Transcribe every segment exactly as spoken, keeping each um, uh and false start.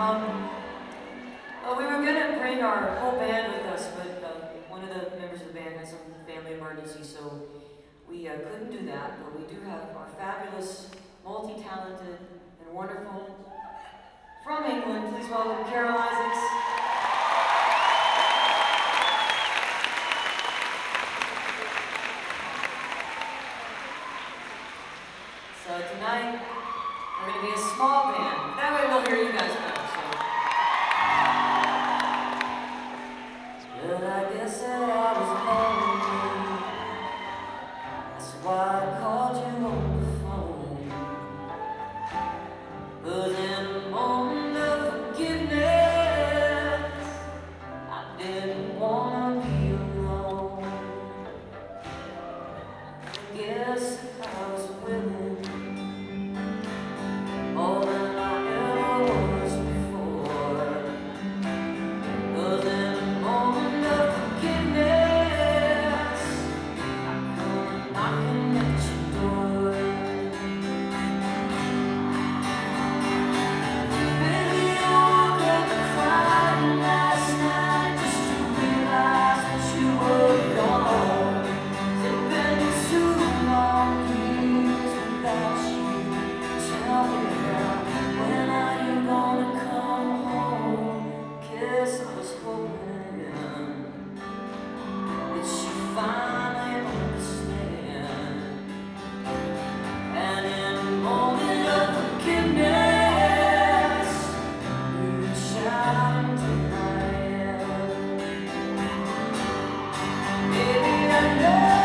Um, well, we were gonna bring our whole band with us, but uh, one of the members of the band had some family emergency, so we uh, couldn't do that. But we do have our fabulous, multi-talented, and wonderful from England. Please welcome Carol Isaacs. So tonight, we're going to be a small band. That way we'll hear you guys better. So. Well, I guess that I was lonely. That's why I called you on the phone. But in a moment of forgiveness, I didn't want to be alone. I guess I was willing. More than I ever was before. But in a moment of forgiveness, I come knocking at your door. Baby, I woke up crying last night just to realize that you were gone. It's been too long years without you. Tell me. When are you gonna come home? Guess I was hoping that you finally understand. And in a moment of forgiveness, reach out into my hand. Baby, I know.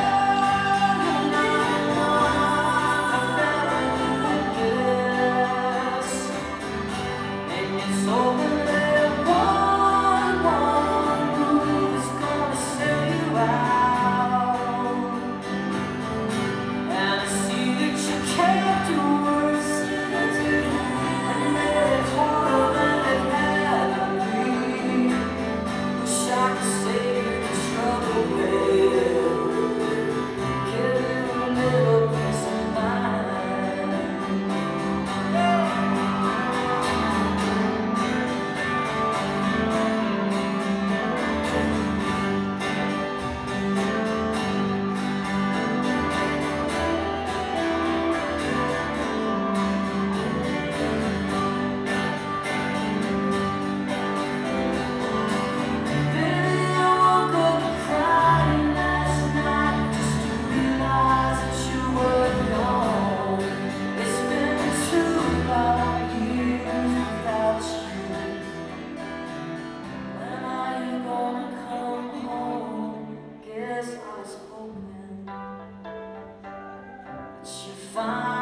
Fine.